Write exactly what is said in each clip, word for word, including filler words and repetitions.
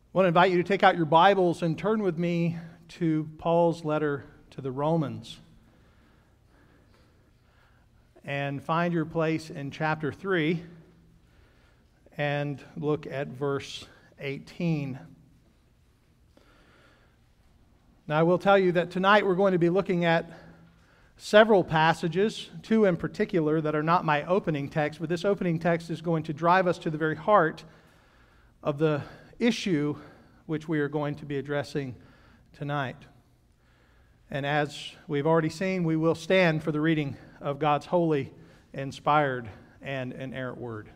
I want to invite you to take out your Bibles and turn with me to Paul's letter to the Romans. And find your place in chapter three and look at verse eighteen. Now, I will tell you that tonight we're going to be looking at several passages, two in particular that are not my opening text, but this opening text is going to drive us to the very heart of the issue which we are going to be addressing tonight. And as we've already seen, we will stand for the reading of God's holy, inspired, and inerrant word.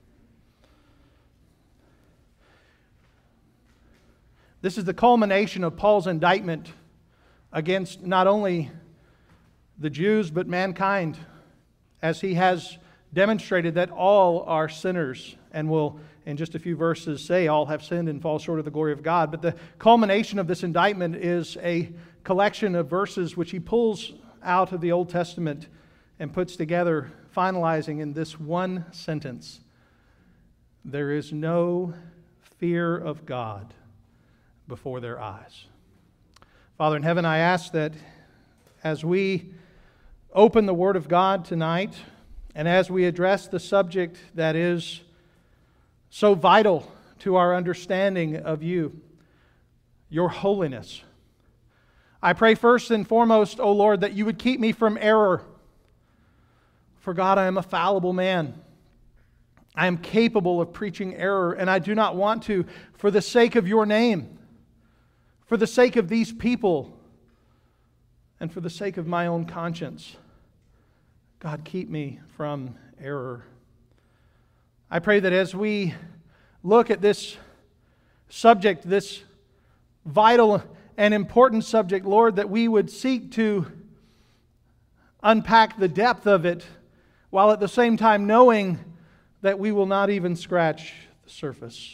This is the culmination of Paul's indictment against not only the Jews but mankind, as he has demonstrated that all are sinners and will, in just a few verses, say all have sinned and fall short of the glory of God. But the culmination of this indictment is a collection of verses which he pulls out of the Old Testament and puts together, finalizing in this one sentence: there is no fear of God before their eyes. Father in heaven, I ask that as we open the Word of God tonight, and as we address the subject that is so vital to our understanding of you, your holiness, I pray first and foremost, O Lord, that you would keep me from error. For God, I am a fallible man. I am capable of preaching error, and I do not want to, for the sake of your name, for the sake of these people, and for the sake of my own conscience. God, keep me from error. I pray that as we look at this subject, this vital and important subject, Lord, that we would seek to unpack the depth of it, while at the same time knowing that we will not even scratch the surface.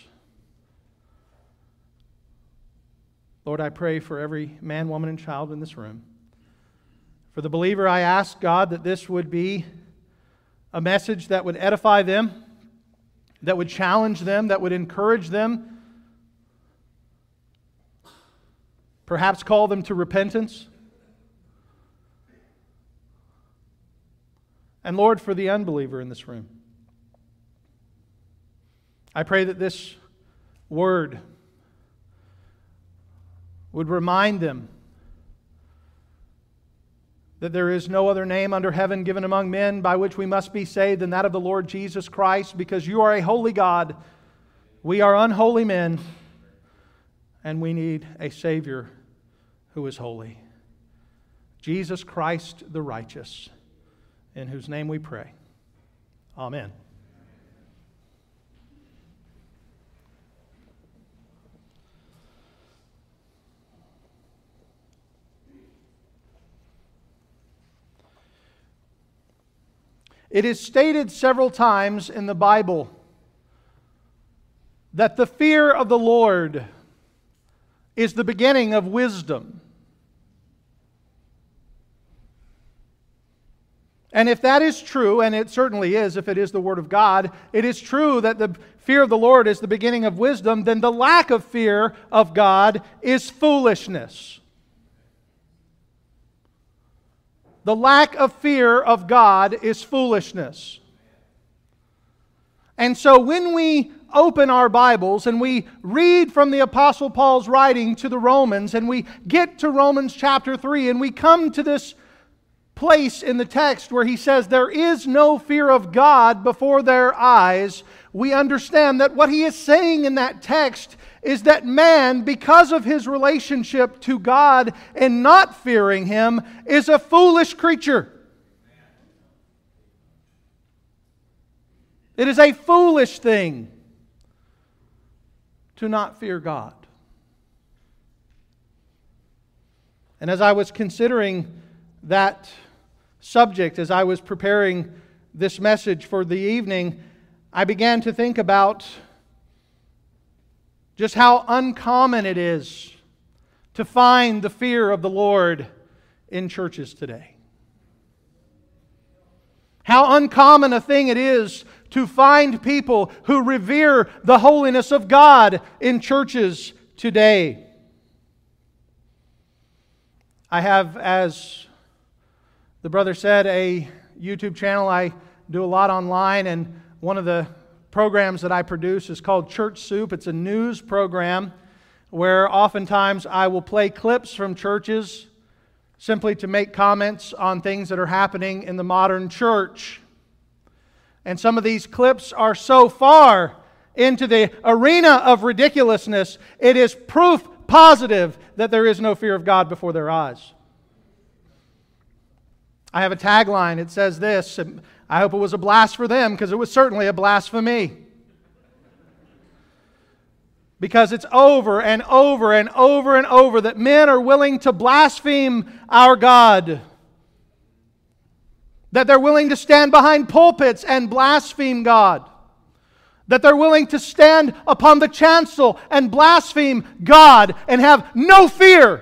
Lord, I pray for every man, woman, and child in this room. For the believer, I ask, God, that this would be a message that would edify them, that would challenge them, that would encourage them, perhaps call them to repentance. And Lord, for the unbeliever in this room, I pray that this word would remind them that there is no other name under heaven given among men by which we must be saved than that of the Lord Jesus Christ, because you are a holy God. We are unholy men, and we need a Savior who is holy. Jesus Christ the righteous, in whose name we pray. Amen. It is stated several times in the Bible that the fear of the Lord is the beginning of wisdom. And if that is true, and it certainly is if it is the Word of God, it is true that the fear of the Lord is the beginning of wisdom, then the lack of fear of God is foolishness. The lack of fear of God is foolishness. And so when we open our Bibles and we read from the Apostle Paul's writing to the Romans, and we get to Romans chapter three, and we come to this place in the text where he says there is no fear of God before their eyes, we understand that what he is saying in that text is that man, because of his relationship to God and not fearing Him, is a foolish creature. It is a foolish thing to not fear God. And as I was considering that subject, as I was preparing this message for the evening, I began to think about just how uncommon it is to find the fear of the Lord in churches today. How uncommon a thing it is to find people who revere the holiness of God in churches today. I have, as the brother said, a YouTube channel. I do a lot online, and one of the programs that I produce is called Church Soup. It's a news program where oftentimes I will play clips from churches simply to make comments on things that are happening in the modern church. And some of these clips are so far into the arena of ridiculousness, it is proof positive that there is no fear of God before their eyes. I have a tagline. It says this. I hope it was a blast for them, because it was certainly a blast for me. Because it's over and over and over and over that men are willing to blaspheme our God. That they're willing to stand behind pulpits and blaspheme God. That they're willing to stand upon the chancel and blaspheme God and have no fear.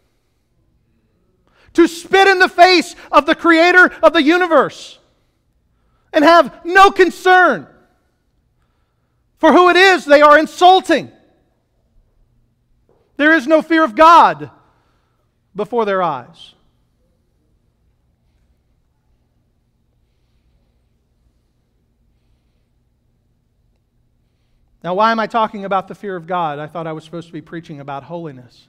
To spit in the face of the Creator of the universe and have no concern for who it is they are insulting. There is no fear of God before their eyes. Now, why am I talking about the fear of God? I thought I was supposed to be preaching about holiness.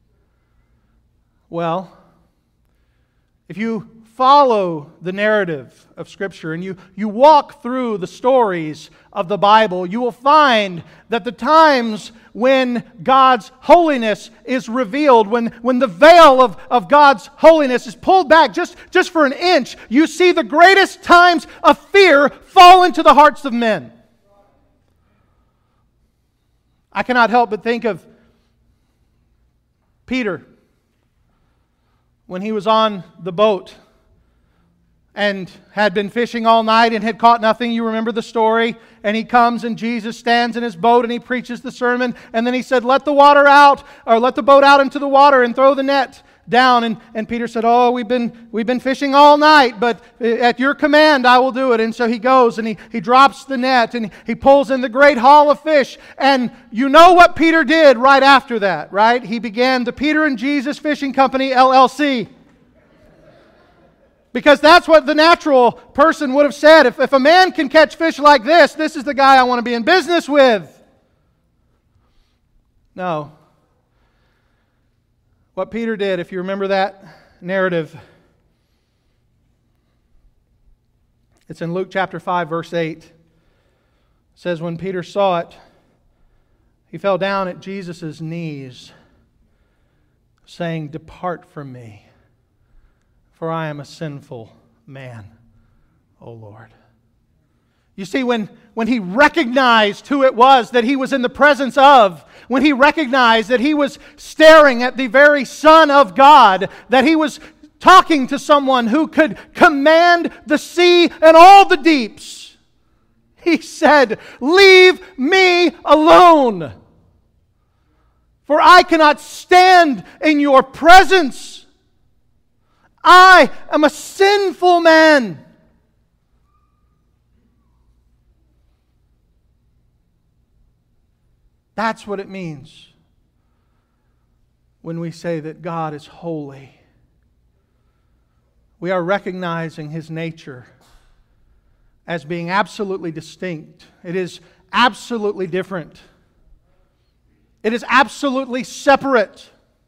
Well, if you follow the narrative of Scripture and you, you walk through the stories of the Bible, you will find that the times when God's holiness is revealed, when, when the veil of, of God's holiness is pulled back just, just for an inch, you see the greatest times of fear fall into the hearts of men. I cannot help but think of Peter when he was on the boat and had been fishing all night and had caught nothing. You remember the story. And he comes and Jesus stands in his boat and he preaches the sermon. And then he said, let the water out, or let the boat out into the water and throw the net down. And, and Peter said, oh, we've been we've been fishing all night, but at your command I will do it. And so he goes and he, he drops the net and he pulls in the great haul of fish. And you know what Peter did right after that, right? He began the Peter and Jesus Fishing Company, L L C. Because that's what the natural person would have said. If, if a man can catch fish like this, this is the guy I want to be in business with. No. What Peter did, if you remember that narrative, it's in Luke chapter five, verse eight. It says, when Peter saw it, he fell down at Jesus' knees, saying, depart from me, for I am a sinful man, O Lord. You see, when, when he recognized who it was that he was in the presence of, when he recognized that he was staring at the very Son of God, that he was talking to someone who could command the sea and all the deeps, he said, leave me alone, for I cannot stand in your presence. I am a sinful man. That's what it means when we say that God is holy. We are recognizing His nature as being absolutely distinct. It is absolutely different. It is absolutely separate.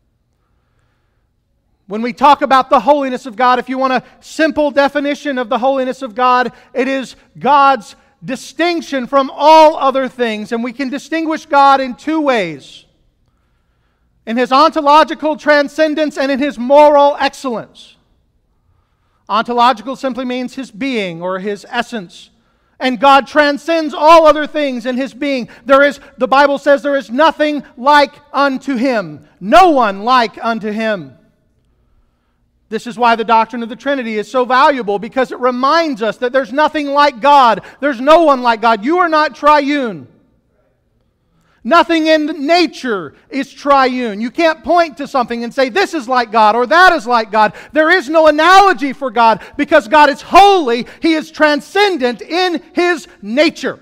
When we talk about the holiness of God, if you want a simple definition of the holiness of God, it is God's distinction from all other things. And we can distinguish God in two ways: in His ontological transcendence and in His moral excellence. Ontological simply means His being or His essence. And God transcends all other things in His being. There is, the Bible says, there is nothing like unto Him. No one like unto Him. This is why the doctrine of the Trinity is so valuable, because it reminds us that there's nothing like God. There's no one like God. You are not triune. Nothing in nature is triune. You can't point to something and say, this is like God or that is like God. There is no analogy for God because God is holy. He is transcendent in His nature.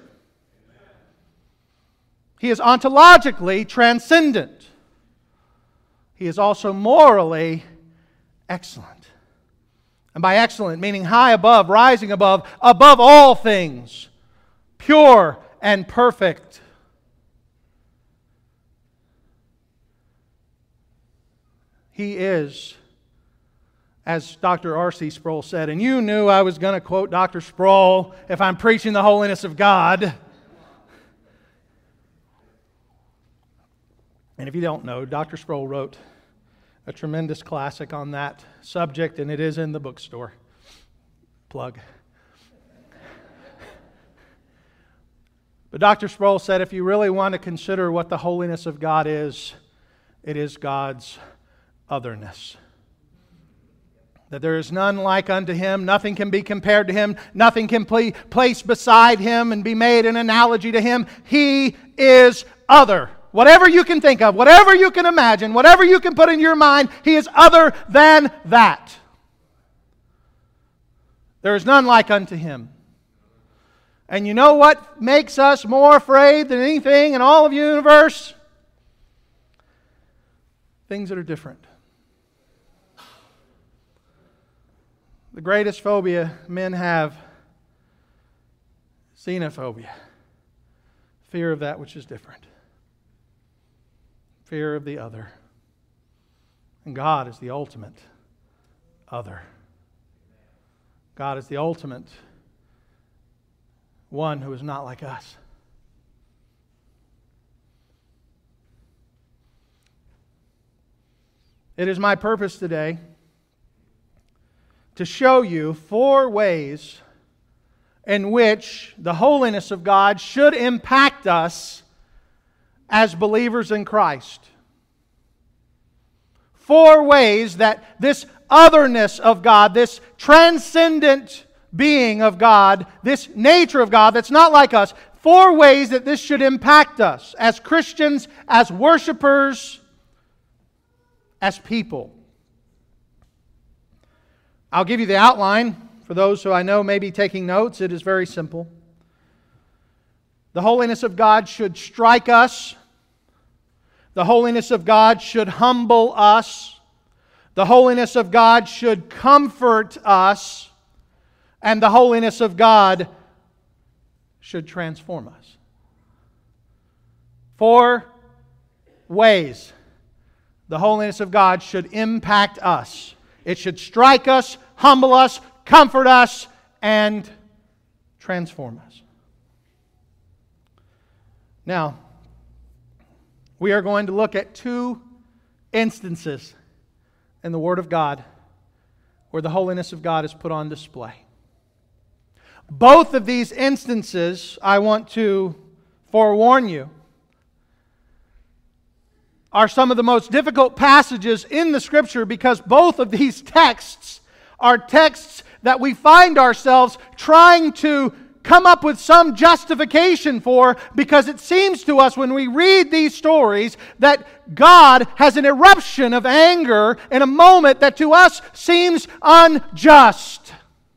He is ontologically transcendent. He is also morally excellent. And by excellent, meaning high above, rising above, above all things, pure and perfect. He is, as Doctor R C Sproul said, and you knew I was going to quote Doctor Sproul if I'm preaching the holiness of God. And if you don't know, Doctor Sproul wrote a tremendous classic on that subject, and it is in the bookstore. Plug. But Doctor Sproul said, if you really want to consider what the holiness of God is, it is God's otherness. That there is none like unto Him, nothing can be compared to Him, nothing can be placed beside Him and be made an analogy to Him. He is other. Whatever you can think of, whatever you can imagine, whatever you can put in your mind, He is other than that. There is none like unto Him. And you know what makes us more afraid than anything in all of the universe? Things that are different. The greatest phobia men have, xenophobia. Fear of that which is different. Fear of the other. And God is the ultimate other. God is the ultimate one who is not like us. It is my purpose today to show you four ways in which the holiness of God should impact us as believers in Christ. Four ways that this otherness of God, this transcendent being of God, this nature of God that's not like us, four ways that this should impact us as Christians, as worshipers, as people. I'll give you the outline for those who I know may be taking notes. It is very simple. The holiness of God should strike us. The holiness of God should humble us. The holiness of God should comfort us. And the holiness of God should transform us. Four ways the holiness of God should impact us. It should strike us, humble us, comfort us, and transform us. Now, we are going to look at two instances in the Word of God where the holiness of God is put on display. Both of these instances, I want to forewarn you, are some of the most difficult passages in the Scripture because both of these texts are texts that we find ourselves trying to come up with some justification for because it seems to us when we read these stories that God has an eruption of anger in a moment that to us seems unjust.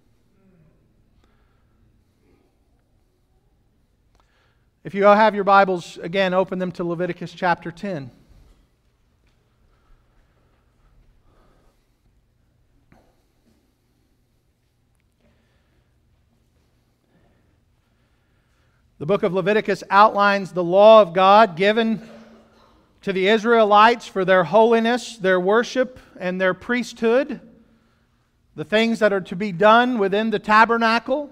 If you have your Bibles, again, open them to Leviticus chapter ten. The book of Leviticus outlines the law of God given to the Israelites for their holiness, their worship, and their priesthood. The things that are to be done within the tabernacle.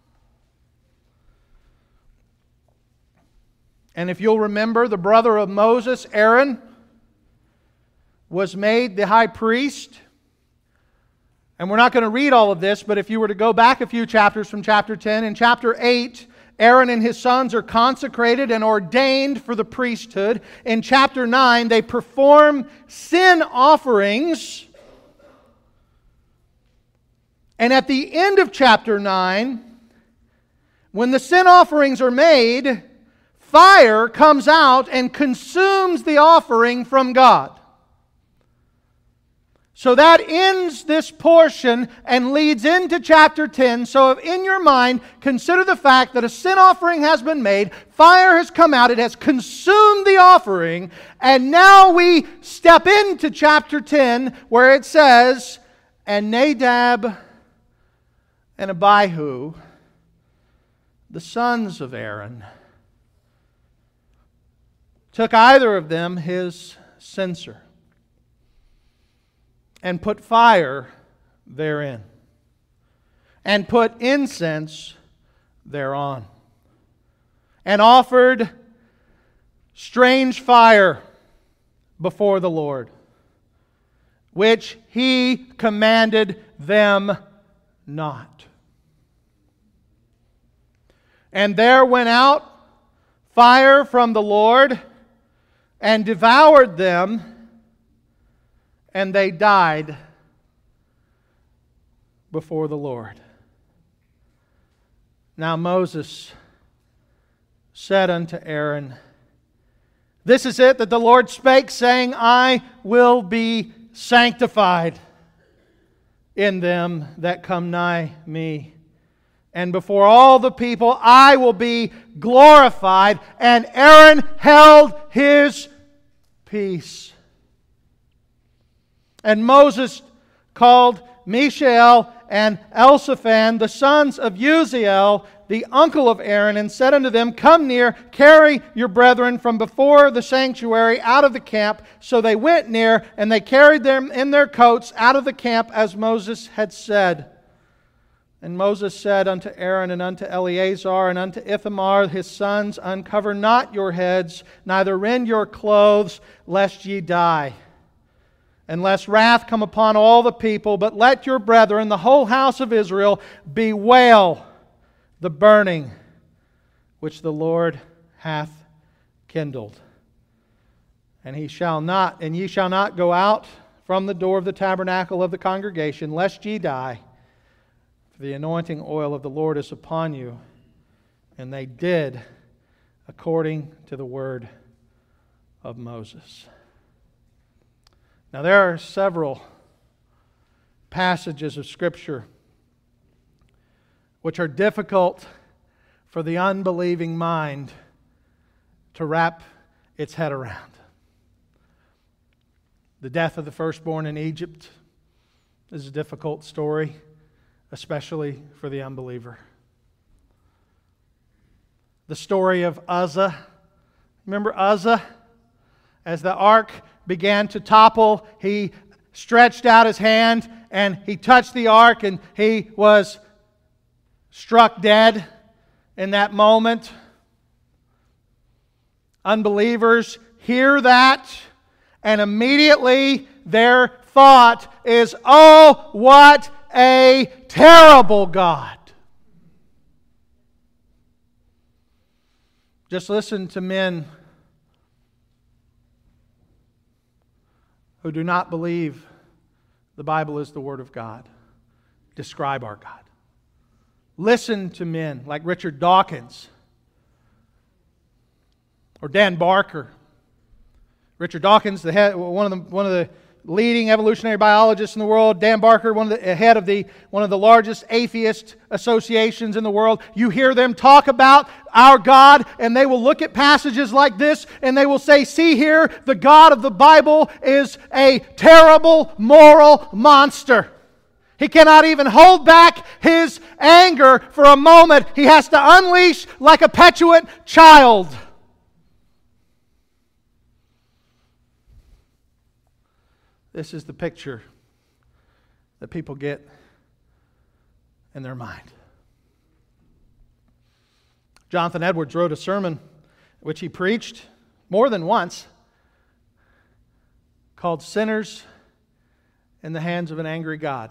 And if you'll remember, the brother of Moses, Aaron, was made the high priest. And we're not going to read all of this, but if you were to go back a few chapters from chapter ten, in chapter eight, Aaron and his sons are consecrated and ordained for the priesthood. In chapter nine, they perform sin offerings. And at the end of chapter nine, when the sin offerings are made, fire comes out and consumes the offering from God. So that ends this portion and leads into chapter ten. So if in your mind, consider the fact that a sin offering has been made, fire has come out, it has consumed the offering, and now we step into chapter ten where it says, and Nadab and Abihu, the sons of Aaron, took either of them his censer and put fire therein, and put incense thereon, and offered strange fire before the Lord, which He commanded them not. And there went out fire from the Lord, and devoured them, and they died before the Lord. Now Moses said unto Aaron, This is it that the Lord spake, saying, I will be sanctified in them that come nigh me. And before all the people I will be glorified. And Aaron held his peace. And Moses called Mishael and Elzaphan, the sons of Uziel, the uncle of Aaron, and said unto them, Come near, carry your brethren from before the sanctuary out of the camp. So they went near, and they carried them in their coats out of the camp, as Moses had said. And Moses said unto Aaron and unto Eleazar and unto Ithamar his sons, Uncover not your heads, neither rend your clothes, lest ye die. And lest wrath come upon all the people, but let your brethren, the whole house of Israel, bewail the burning which the Lord hath kindled. And he shall not, and ye shall not go out from the door of the tabernacle of the congregation, lest ye die. For the anointing oil of the Lord is upon you. And they did according to the word of Moses. Now there are several passages of Scripture which are difficult for the unbelieving mind to wrap its head around. The death of the firstborn in Egypt is a difficult story, especially for the unbeliever. The story of Uzzah. Remember Uzzah? As the ark began to topple, he stretched out his hand and he touched the ark, and he was struck dead in that moment. Unbelievers hear that, and immediately their thought is, oh, what a terrible God. Just listen to men who do not believe the Bible is the Word of God describe our God. Listen to men like Richard Dawkins or Dan Barker. Richard Dawkins, the head, one of the one of the leading evolutionary biologists in the world. Dan Barker, one of the head of the one of the largest atheist associations in the world. You hear them talk about our God, and they will look at passages like this, and they will say, "See here, the God of the Bible is a terrible moral monster. He cannot even hold back His anger for a moment. He has to unleash like a petulant child." This is the picture that people get in their mind. Jonathan Edwards wrote a sermon which he preached more than once called "Sinners in the Hands of an Angry God."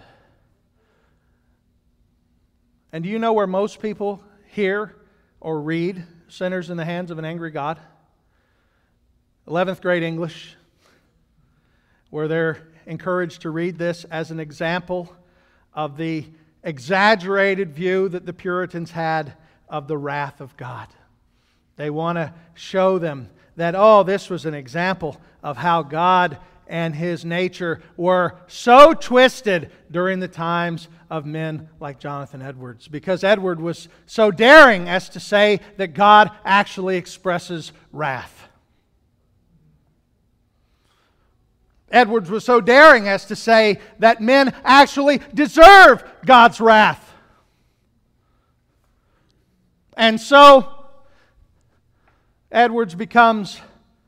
And do you know where most people hear or read "Sinners in the Hands of an Angry God"? eleventh grade English, where they're encouraged to read this as an example of the exaggerated view that the Puritans had of the wrath of God. They want to show them that, oh, this was an example of how God and His nature were so twisted during the times of men like Jonathan Edwards. Because Edward was so daring as to say that God actually expresses wrath. Edwards was so daring as to say that men actually deserve God's wrath. And so, Edwards becomes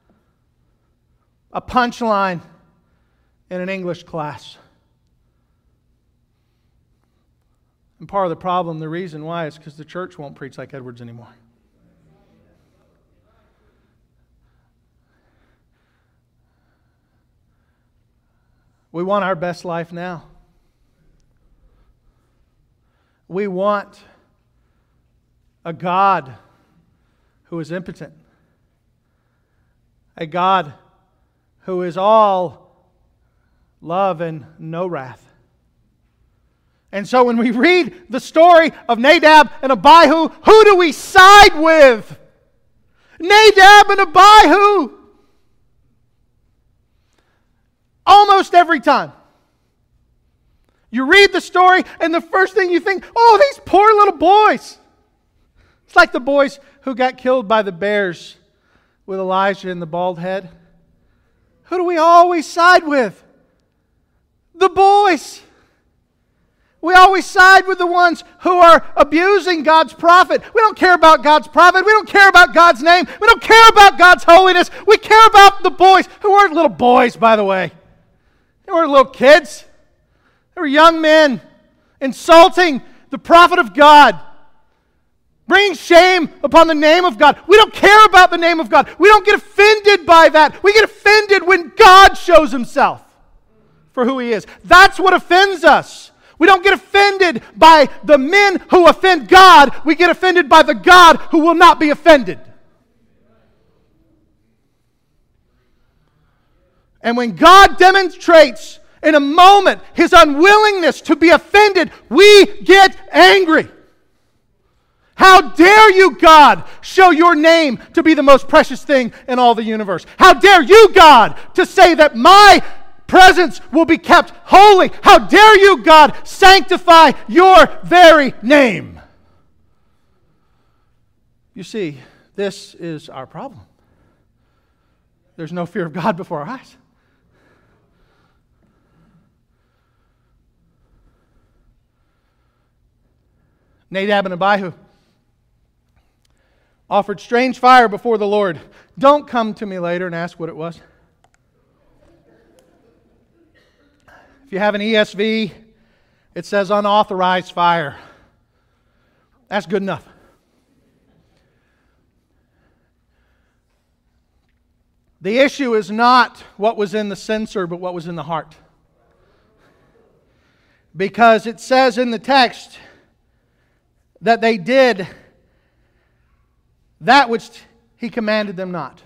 a punchline in an English class. And part of the problem, the reason why, is because the church won't preach like Edwards anymore. We want our best life now. We want a God who is impotent. A God who is all love and no wrath. And so when we read the story of Nadab and Abihu, who do we side with? Nadab and Abihu. Almost every time. You read the story and the first thing you think, oh, these poor little boys. It's like the boys who got killed by the bears with Elijah and the bald head. Who do we always side with? The boys. We always side with the ones who are abusing God's prophet. We don't care about God's prophet. We don't care about God's name. We don't care about God's holiness. We care about the boys, who weren't little boys, by the way. They weren't little kids. They were young men insulting the prophet of God, bringing shame upon the name of God. We don't care about the name of God. We don't get offended by that. We get offended when God shows Himself for who He is. That's what offends us. We don't get offended by the men who offend God. We get offended by the God who will not be offended. And when God demonstrates in a moment His unwillingness to be offended, we get angry. How dare you, God, show your name to be the most precious thing in all the universe? How dare you, God, to say that my presence will be kept holy? How dare you, God, sanctify your very name? You see, this is our problem. There's no fear of God before our eyes. Nadab and Abihu offered strange fire before the Lord. Don't come to me later and ask what it was. If you have an E S V, it says unauthorized fire. That's good enough. The issue is not what was in the censer, but what was in the heart. Because it says in the text that they did that which He commanded them not.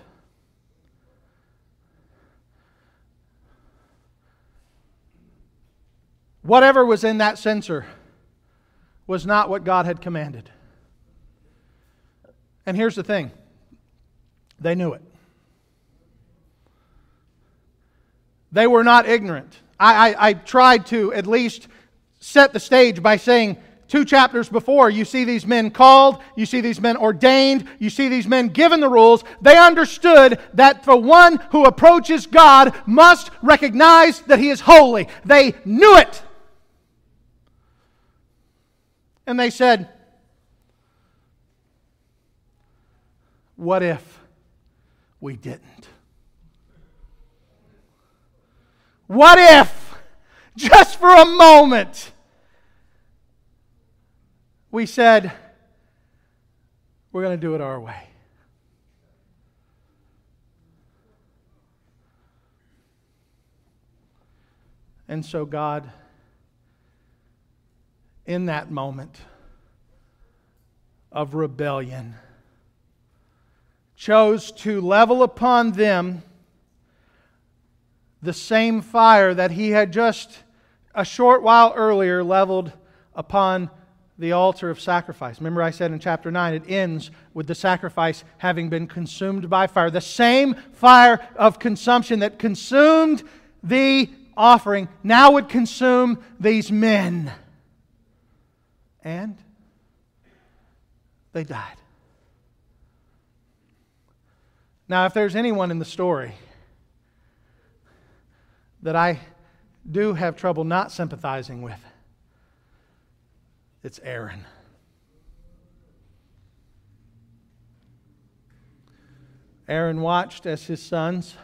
Whatever was in that censer was not what God had commanded. And here's the thing. They knew it. They were not ignorant. I, I, I tried to at least set the stage by saying, two chapters before, you see these men called, you see these men ordained, you see these men given the rules. They understood that the one who approaches God must recognize that He is holy. They knew it. And they said, what if we didn't? What if, just for a moment, we said, we're going to do it our way? And so God, in that moment of rebellion, chose to level upon them the same fire that He had just a short while earlier leveled upon the altar of sacrifice. Remember I said in chapter nine, it ends with the sacrifice having been consumed by fire. The same fire of consumption that consumed the offering now would consume these men. And they died. Now, if there's anyone in the story that I do have trouble not sympathizing with, it's Aaron. Aaron watched as his sons,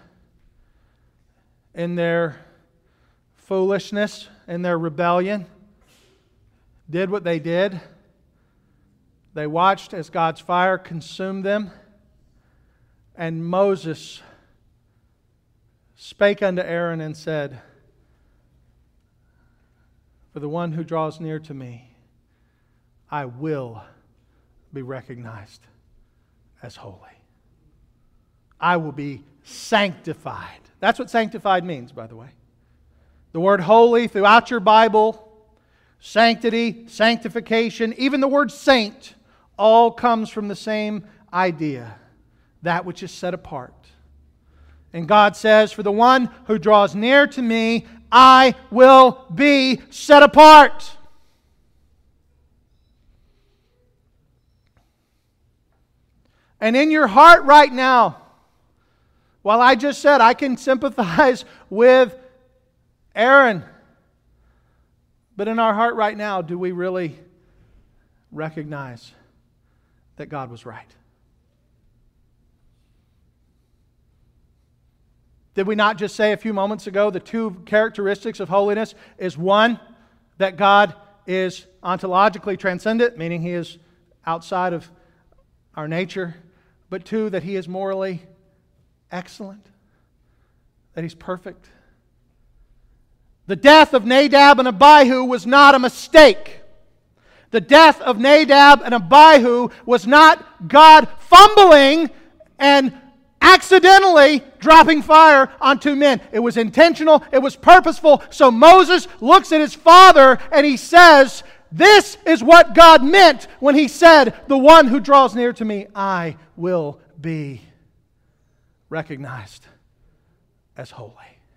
in their foolishness, in their rebellion, did what they did. They watched as God's fire consumed them. And Moses spake unto Aaron and said, for the one who draws near to me, I will be recognized as holy. I will be sanctified. That's what sanctified means, by the way. The word holy throughout your Bible, sanctity, sanctification, even the word saint, all comes from the same idea. That which is set apart. And God says, for the one who draws near to me, I will be set apart. And in your heart right now, while I just said I can sympathize with Aaron, but in our heart right now, do we really recognize that God was right? Did we not just say a few moments ago the two characteristics of holiness is one, that God is ontologically transcendent, meaning He is outside of our nature, but two, that He is morally excellent, that He's perfect. The death of Nadab and Abihu was not a mistake. The death of Nadab and Abihu was not God fumbling and accidentally dropping fire on two men. It was intentional. It was purposeful. So Moses looks at his father and he says, this is what God meant when He said, the one who draws near to me, I will be recognized as holy.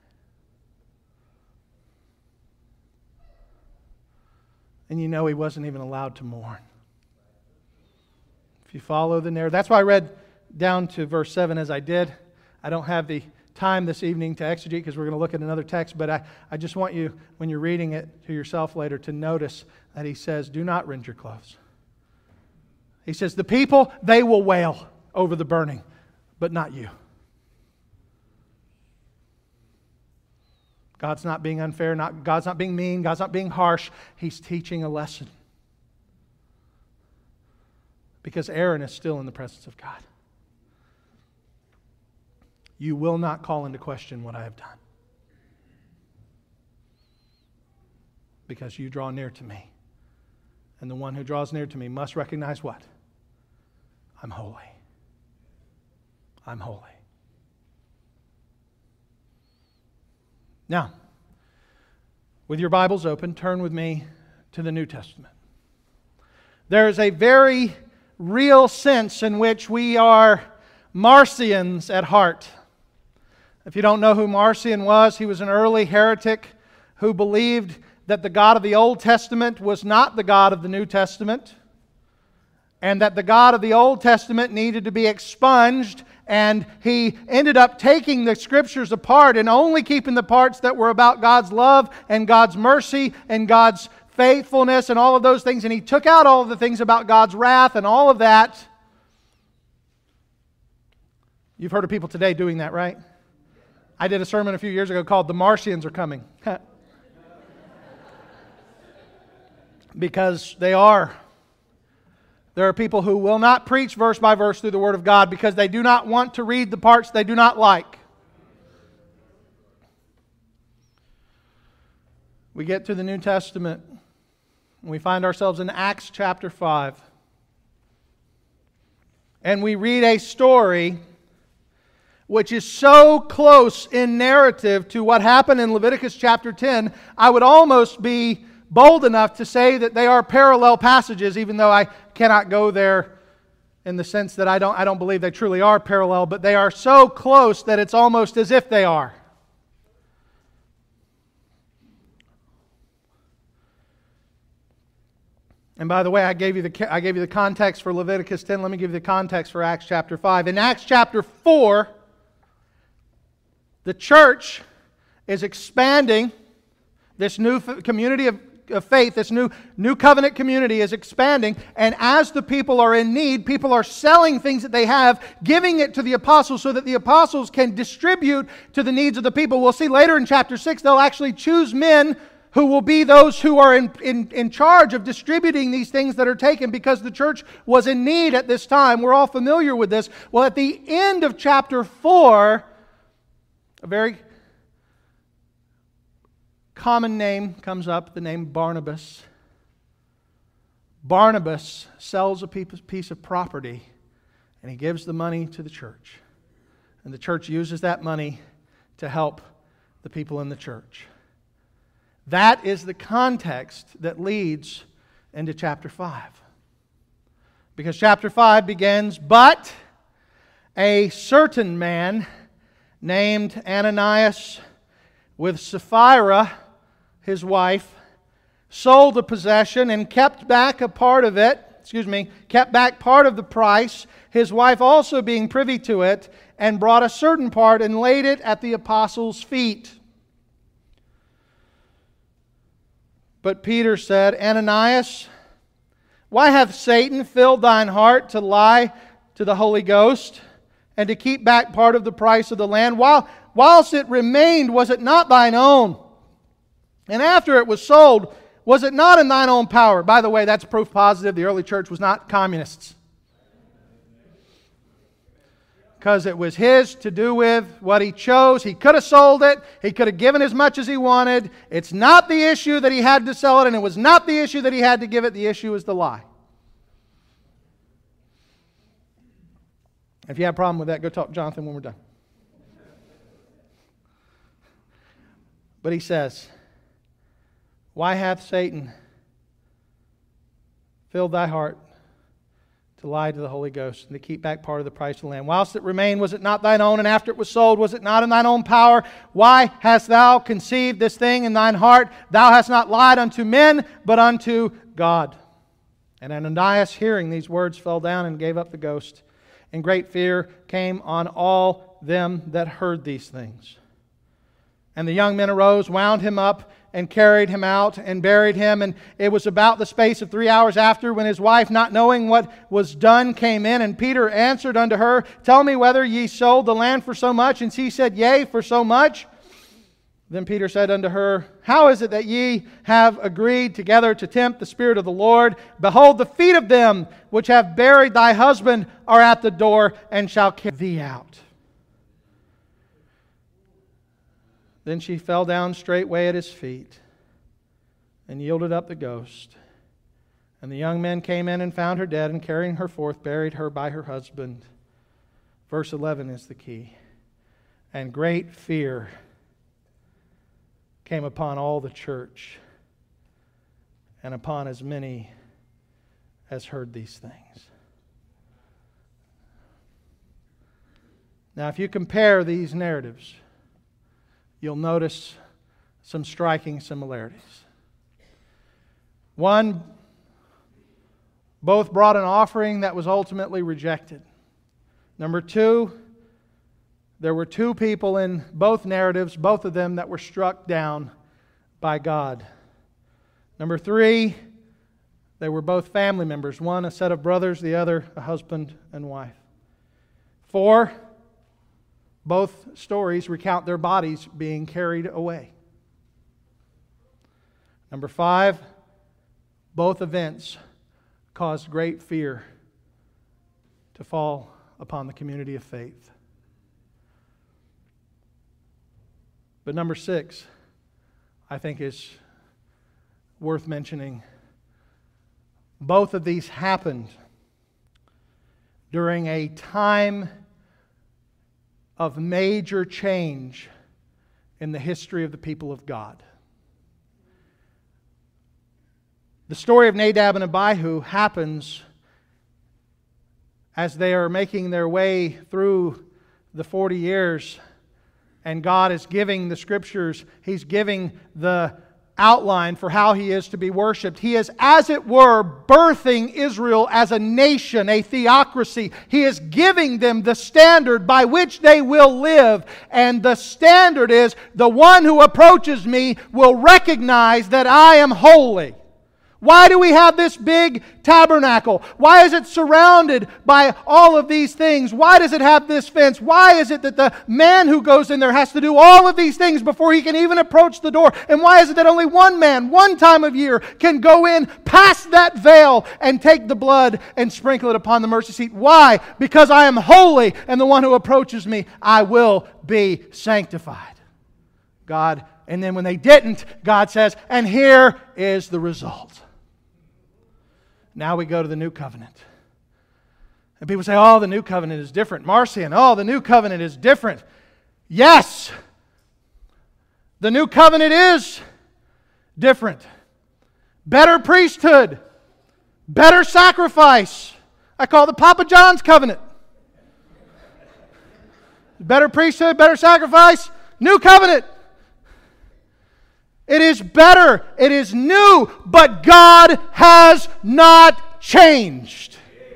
And you know he wasn't even allowed to mourn. If you follow the narrative, that's why I read down to verse seven as I did. I don't have the time this evening to exegete because we're going to look at another text, but I, I just want you, when you're reading it to yourself later, to notice that he says, do not rend your clothes. He says, the people, they will wail over the burning, but not you. God's not being unfair, not, God's not being mean, God's not being harsh. He's teaching a lesson. Because Aaron is still in the presence of God. You will not call into question what I have done. Because you draw near to me. And the one who draws near to me must recognize what? I'm holy. I'm holy. Now, with your Bibles open, turn with me to the New Testament. There is a very real sense in which we are Marcions at heart. If you don't know who Marcion was, he was an early heretic who believed that the God of the Old Testament was not the God of the New Testament, and that the God of the Old Testament needed to be expunged, and he ended up taking the Scriptures apart and only keeping the parts that were about God's love and God's mercy and God's faithfulness and all of those things, and he took out all of the things about God's wrath and all of that. You've heard of people today doing that, right? I did a sermon a few years ago called The Marcions Are Coming. Because they are. There are people who will not preach verse by verse through the Word of God because they do not want to read the parts they do not like. We get to the New Testament and we find ourselves in Acts chapter five. And we read a story which is so close in narrative to what happened in Leviticus chapter ten, I would almost be bold enough to say that they are parallel passages, even though I cannot go there in the sense that I don't, I don't believe they truly are parallel, but they are so close that it's almost as if they are. And by the way, I gave you the I gave you the context for Leviticus ten. Let me give you the context for Acts chapter five. In Acts chapter four, the church is expanding. This new community of, of faith, this new, new covenant community is expanding. And as the people are in need, people are selling things that they have, giving it to the apostles so that the apostles can distribute to the needs of the people. We'll see later in chapter six, they'll actually choose men who will be those who are in, in, in charge of distributing these things that are taken, because the church was in need at this time. We're all familiar with this. Well, at the end of chapter four, a very common name comes up, the name Barnabas. Barnabas sells a piece of property and he gives the money to the church. And the church uses that money to help the people in the church. That is the context that leads into chapter five. Because chapter five begins, but a certain man named Ananias with Sapphira, his wife, sold the possession and kept back a part of it, excuse me, kept back part of the price, his wife also being privy to it, and brought a certain part and laid it at the apostles' feet. But Peter said, Ananias, why hath Satan filled thine heart to lie to the Holy Ghost and to keep back part of the price of the land? While, whilst it remained, was it not thine own? And after it was sold, was it not in thine own power? By the way, that's proof positive the early church was not communists. Because it was his to do with what he chose. He could have sold it. He could have given as much as he wanted. It's not the issue that he had to sell it, and it was not the issue that he had to give it. The issue is the lie. If you have a problem with that, go talk to Jonathan when we're done. But he says, why hath Satan filled thy heart to lie to the Holy Ghost and to keep back part of the price of the land? Whilst it remained, was it not thine own? And after it was sold, was it not in thine own power? Why hast thou conceived this thing in thine heart? Thou hast not lied unto men, but unto God. And Ananias, hearing these words, fell down and gave up the ghost. And great fear came on all them that heard these things. And the young men arose, wound him up, and carried him out, and buried him. And it was about the space of three hours after, when his wife, not knowing what was done, came in. And Peter answered unto her, Tell me whether ye sold the land for so much. And she said, Yea, for so much. Then Peter said unto her, How is it that ye have agreed together to tempt the Spirit of the Lord? Behold, the feet of them which have buried thy husband are at the door, and shall carry thee out. Then she fell down straightway at his feet and yielded up the ghost. And the young men came in and found her dead, and carrying her forth, buried her by her husband. Verse eleven is the key. And great fear came upon all the church and upon as many as heard these things. Now, if you compare these narratives, you'll notice some striking similarities. One, both brought an offering that was ultimately rejected. Number two, there were two people in both narratives, both of them that were struck down by God. Number three, they were both family members. One, a set of brothers, the other, a husband and wife. Four, both stories recount their bodies being carried away. Number five, both events caused great fear to fall upon the community of faith. But number six, I think, is worth mentioning. Both of these happened during a time of major change in the history of the people of God. The story of Nadab and Abihu happens as they are making their way through the forty years, and God is giving the Scriptures, He's giving the outline for how He is to be worshipped. He is, as it were, birthing Israel as a nation, a theocracy. He is giving them the standard by which they will live. And the standard is, the one who approaches me will recognize that I am holy. Why do we have this big tabernacle? Why is it surrounded by all of these things? Why does it have this fence? Why is it that the man who goes in there has to do all of these things before he can even approach the door? And why is it that only one man, one time of year, can go in past that veil and take the blood and sprinkle it upon the mercy seat? Why? Because I am holy, and the one who approaches me, I will be sanctified. God, and then when they didn't, God says, and here is the result. Now we go to the new covenant. And people say, oh, the new covenant is different. Marcion, oh, the new covenant is different. Yes, the new covenant is different. Better priesthood. Better sacrifice. I call it the Papa John's covenant. Better priesthood, better sacrifice, new covenant. It is better, it is new, but God has not changed.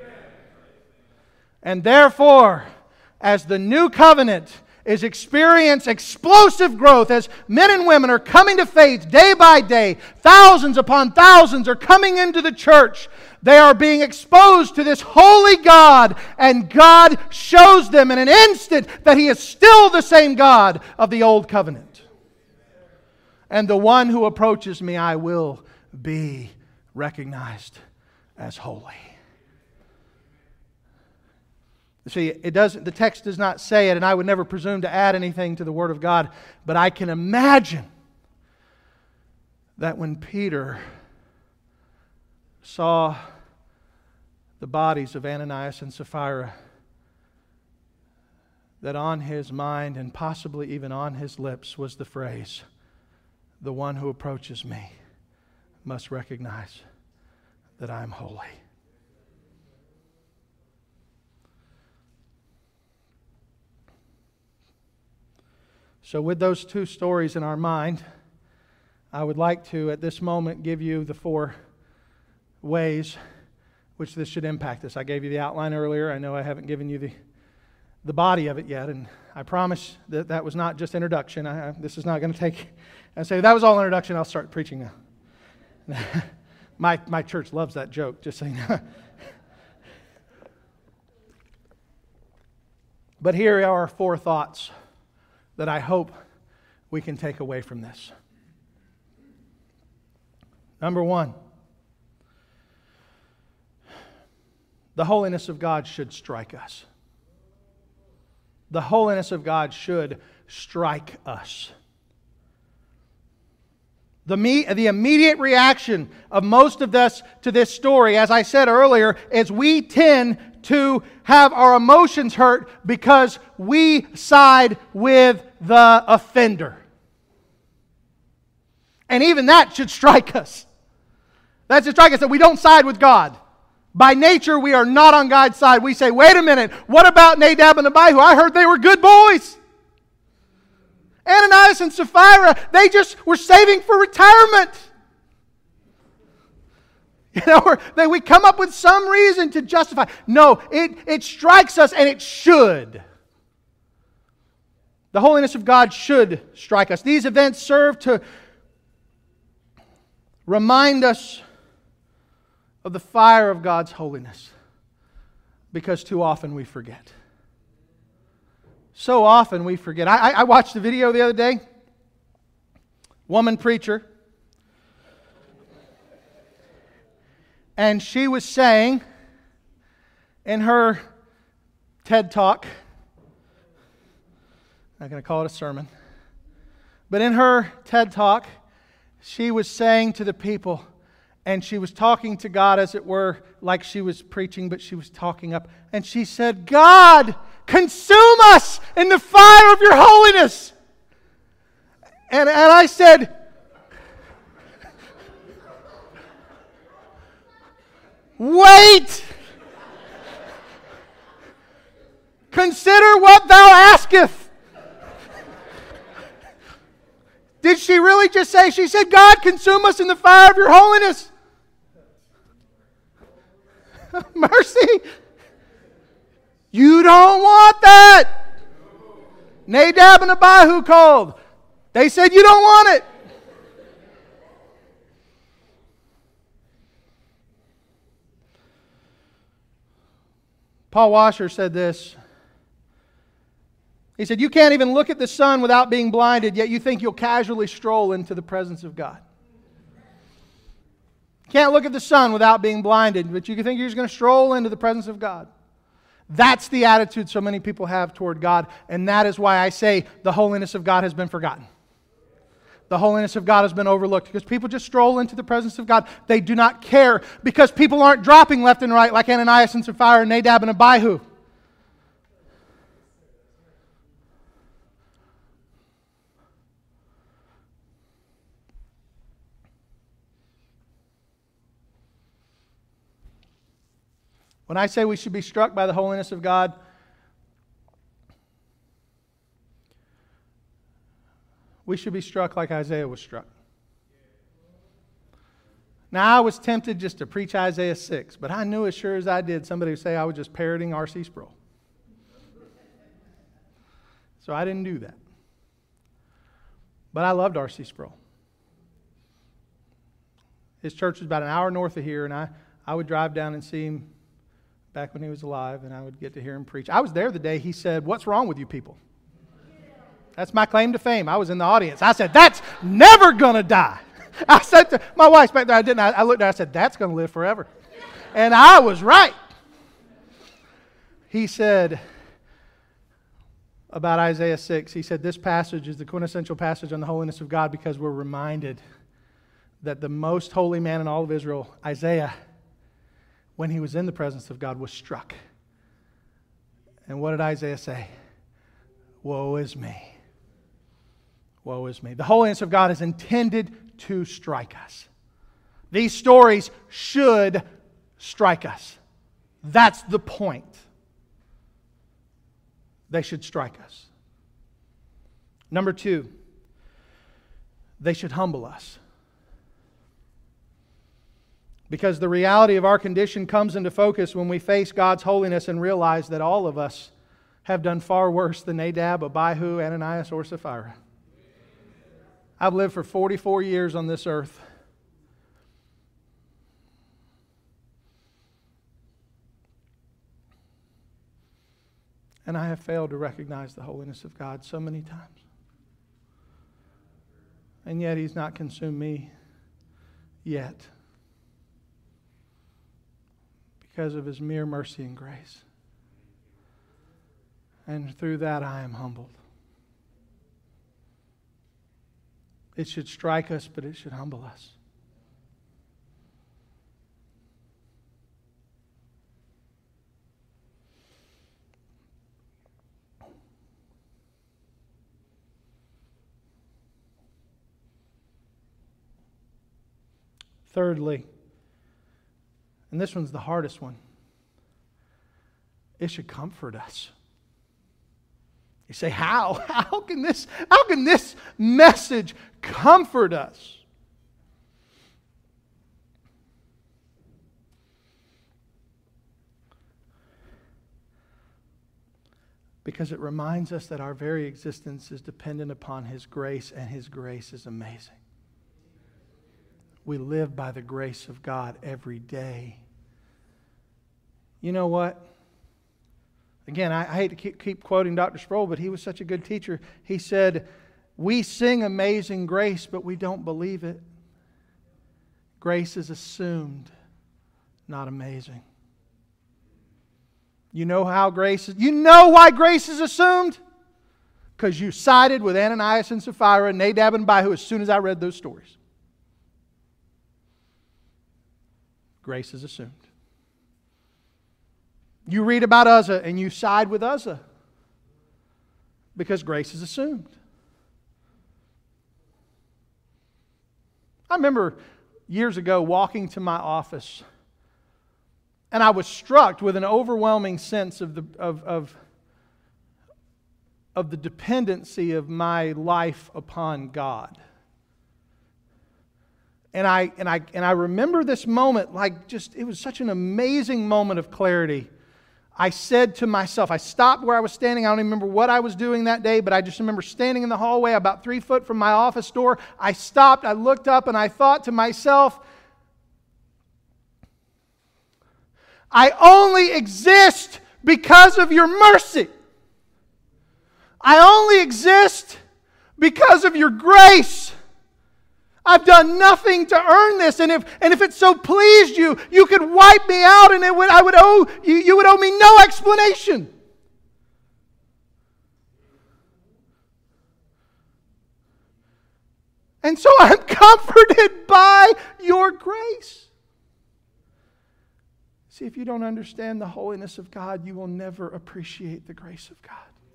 And therefore, as the new covenant is experiencing explosive growth, as men and women are coming to faith day by day, thousands upon thousands are coming into the church. They are being exposed to this holy God, and God shows them in an instant that He is still the same God of the old covenant. And the one who approaches me, I will be recognized as holy. See, it doesn't, the text does not say it, and I would never presume to add anything to the Word of God, but I can imagine that when Peter saw the bodies of Ananias and Sapphira, that on his mind and possibly even on his lips was the phrase, the one who approaches me must recognize that I am holy. So with those two stories in our mind, I would like to, at this moment, give you the four ways which this should impact us. I gave you the outline earlier. I know I haven't given you the, the body of it yet, and I promise that that was not just introduction. I, I, this is not going to take... I say, that was all introduction, I'll start preaching now. my, my church loves that joke, just saying. But here are four thoughts that I hope we can take away from this. Number one, the holiness of God should strike us. The holiness of God should strike us. The, me, the immediate reaction of most of us to this story, as I said earlier, is we tend to have our emotions hurt because we side with the offender. And even that should strike us. That should strike us that we don't side with God. By nature, we are not on God's side. We say, wait a minute, what about Nadab and Abihu? I heard they were good boys. Ananias and Sapphira, they just were saving for retirement. You know, they, we come up with some reason to justify. No, it, it strikes us, and it should. The holiness of God should strike us. These events serve to remind us of the fire of God's holiness, because too often we forget. So often we forget. I, I watched a video the other day. Woman preacher. And she was saying in her TED Talk, I'm not going to call it a sermon, but in her TED Talk, she was saying to the people, and she was talking to God, as it were, like she was preaching, but she was talking up. And she said, God, consume us in the fire of your holiness. And, and I said, Wait! Consider what thou asketh. Did she really just say, she said, God, consume us in the fire of your holiness. Mercy. You don't want that. Nadab and Abihu called. They said, you don't want it. Paul Washer said this. He said, you can't even look at the sun without being blinded, yet you think you'll casually stroll into the presence of God. You can't look at the sun without being blinded, but you think you're just going to stroll into the presence of God. That's the attitude so many people have toward God, and that is why I say the holiness of God has been forgotten. The holiness of God has been overlooked because people just stroll into the presence of God. They do not care because people aren't dropping left and right like Ananias and Sapphira and Nadab and Abihu. When I say we should be struck by the holiness of God, we should be struck like Isaiah was struck. Now, I was tempted just to preach Isaiah six, but I knew as sure as I did somebody would say I was just parroting R C Sproul. So I didn't do that. But I loved R C Sproul. His church was about an hour north of here, and I, I would drive down and see him back when he was alive, and I would get to hear him preach. I was there the day he said, "What's wrong with you people?" That's my claim to fame. I was in the audience. I said, "That's never going to die." I said to my wife's back there, I didn't. I, I looked at her, I said, "That's going to live forever." And I was right. He said about Isaiah six, he said, this passage is the quintessential passage on the holiness of God because we're reminded that the most holy man in all of Israel, Isaiah, when he was in the presence of God, was struck. And what did Isaiah say? Woe is me. Woe is me. The holiness of God is intended to strike us. These stories should strike us. That's the point. They should strike us. Number two, they should humble us. Because the reality of our condition comes into focus when we face God's holiness and realize that all of us have done far worse than Nadab, Abihu, Ananias, or Sapphira. I've lived for forty-four years on this earth. And I have failed to recognize the holiness of God so many times. And yet He's not consumed me yet. Because of His mere mercy and grace. And through that I am humbled. It should strike us, but it should humble us. Thirdly, and this one's the hardest one, it should comfort us. You say, how? How can this, how can this message comfort us? Because it reminds us that our very existence is dependent upon His grace, and His grace is amazing. We live by the grace of God every day. You know what? Again, I, I hate to keep, keep quoting Doctor Sproul, but he was such a good teacher. He said, we sing Amazing Grace, but we don't believe it. Grace is assumed, not amazing. You know how grace is, you know why grace is assumed? Because you sided with Ananias and Sapphira, Nadab and Abihu as soon as I read those stories. Grace is assumed. You read about Uzzah and you side with Uzzah because grace is assumed. I remember years ago walking to my office And I was struck with an overwhelming sense of the, of, of, of the dependency of my life upon God. And I, and, I, and I remember this moment like just, it was such an amazing moment of clarity. I said to myself, I stopped where I was standing. I don't even remember what I was doing that day, but I just remember standing in the hallway about three foot from my office door. I stopped, I looked up, and I thought to myself, I only exist because of your mercy. I only exist because of your grace. I've done nothing to earn this, and if and if it so pleased you, you could wipe me out, and it would I would owe you you would owe me no explanation. And so I'm comforted by your grace. See, if you don't understand the holiness of God, you will never appreciate the grace of God.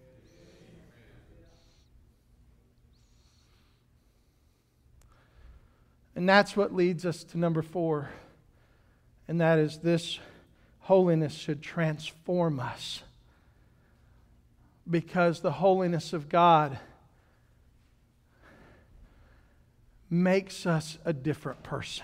And that's what leads us to number four. And that is this holiness should transform us. Because the holiness of God makes us a different person.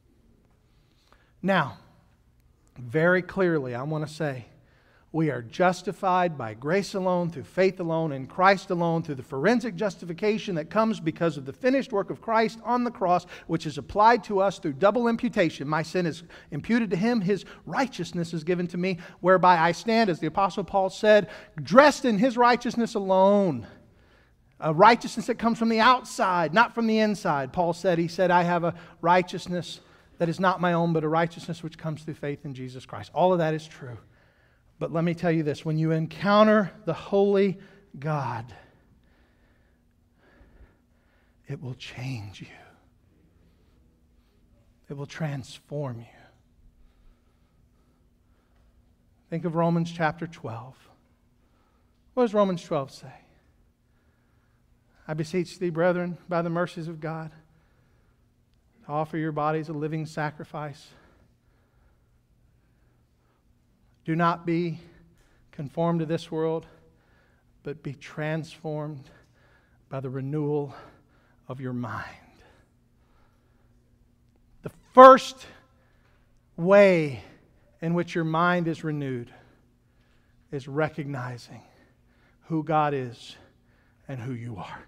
Now, very clearly, I want to say, we are justified by grace alone, through faith alone, in Christ alone, through the forensic justification that comes because of the finished work of Christ on the cross, which is applied to us through double imputation. My sin is imputed to Him, His righteousness is given to me, whereby I stand, as the Apostle Paul said, dressed in His righteousness alone. A righteousness that comes from the outside, not from the inside. Paul said, he said, I have a righteousness that is not my own, but a righteousness which comes through faith in Jesus Christ. All of that is true. But let me tell you this, when you encounter the holy God, it will change you. It will transform you. Think of Romans chapter twelve. What does Romans twelve say? I beseech thee, brethren, by the mercies of God, to offer your bodies a living sacrifice. Do not be conformed to this world, but be transformed by the renewal of your mind. The first way in which your mind is renewed is recognizing who God is and who you are.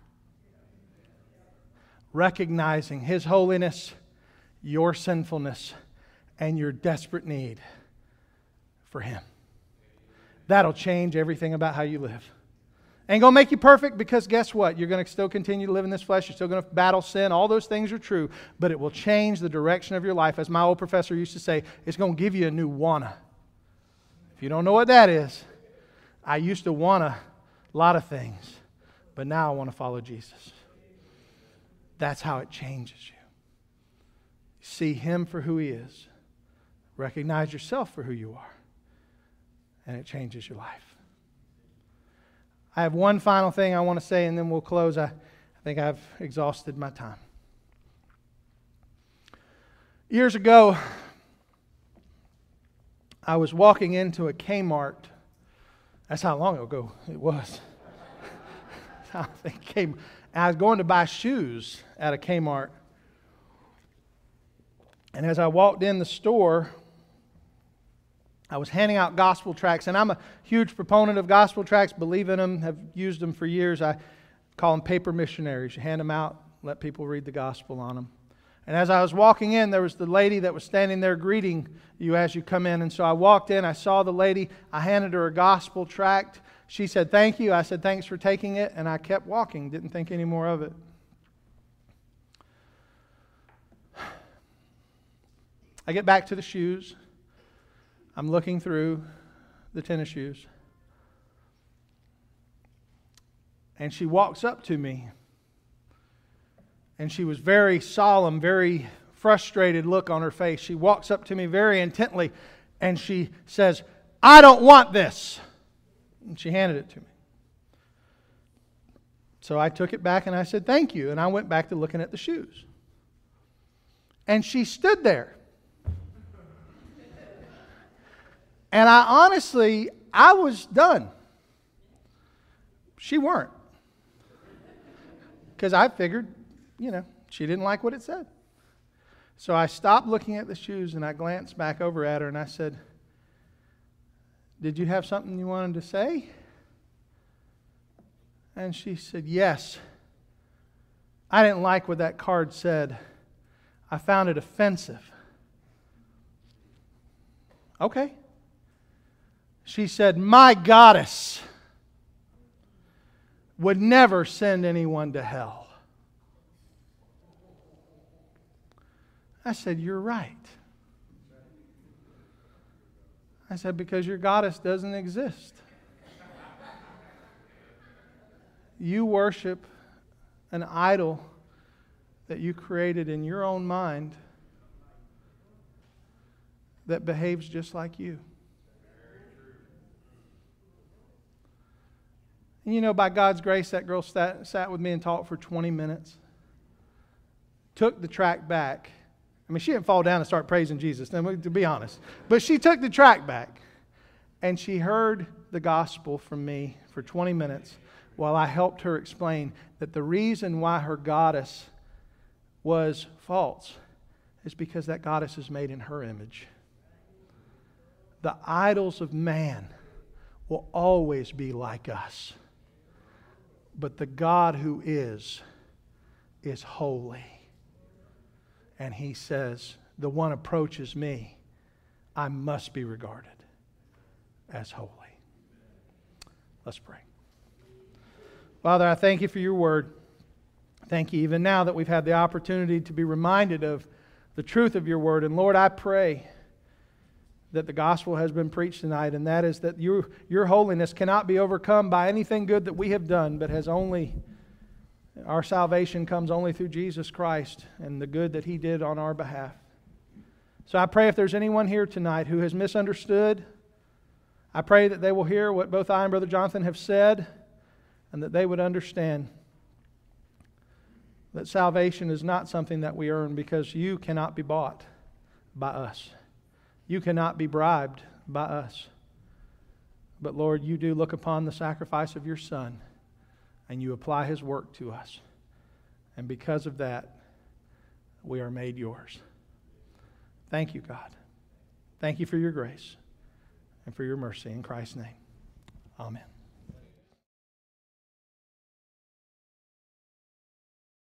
Recognizing His holiness, your sinfulness, and your desperate need for Him. That'll change everything about how you live. Ain't going to make you perfect, because guess what? You're going to still continue to live in this flesh. You're still going to battle sin. All those things are true. But it will change the direction of your life. As my old professor used to say, it's going to give you a new wanna. If you don't know what that is, I used to want a lot of things. But now I want to follow Jesus. That's how it changes you. See Him for who He is. Recognize yourself for who you are. And it changes your life. I have one final thing I want to say, and then we'll close. I, I think I've exhausted my time. Years ago, I was walking into a Kmart. That's how long ago it was. I think came. I was going to buy shoes at a Kmart. And as I walked in the store, I was handing out gospel tracts, and I'm a huge proponent of gospel tracts, believe in them, have used them for years. I call them paper missionaries. You hand them out, let people read the gospel on them. And as I was walking in, there was the lady that was standing there greeting you as you come in. And so I walked in, I saw the lady, I handed her a gospel tract. She said, thank you. I said, thanks for taking it. And I kept walking, didn't think any more of it. I get back to the shoes. I'm looking through the tennis shoes. And she walks up to me. And she was very solemn, very frustrated look on her face. She walks up to me very intently and she says, I don't want this. And she handed it to me. So I took it back and I said, thank you. And I went back to looking at the shoes. And she stood there. And I honestly, I was done. She weren't. Because I figured, you know, she didn't like what it said. So I stopped looking at the shoes and I glanced back over at her and I said, "Did you have something you wanted to say?" And she said, "Yes. I didn't like what that card said. I found it offensive." Okay. She said, "My goddess would never send anyone to hell." I said, "You're right." I said, "Because your goddess doesn't exist. You worship an idol that you created in your own mind that behaves just like you." And you know, by God's grace, that girl sat, sat with me and talked for twenty minutes. Took the track back. I mean, she didn't fall down and start praising Jesus, to be honest. But she took the track back. And she heard the gospel from me for twenty minutes while I helped her explain that the reason why her goddess was false is because that goddess is made in her image. The idols of man will always be like us. But the God who is, is holy. And He says, the one approaches me, I must be regarded as holy. Let's pray. Father, I thank You for Your word. Thank You even now that we've had the opportunity to be reminded of the truth of Your word. And Lord, I pray that the gospel has been preached tonight, and that is that your, your holiness cannot be overcome by anything good that we have done, but has only, our salvation comes only through Jesus Christ and the good that He did on our behalf. So I pray if there's anyone here tonight who has misunderstood, I pray that they will hear what both I and Brother Jonathan have said, and that they would understand that salvation is not something that we earn, because You cannot be bought by us. You cannot be bribed by us. But Lord, You do look upon the sacrifice of Your Son, and You apply His work to us. And because of that, we are made Yours. Thank You, God. Thank You for Your grace and for Your mercy. In Christ's name, amen.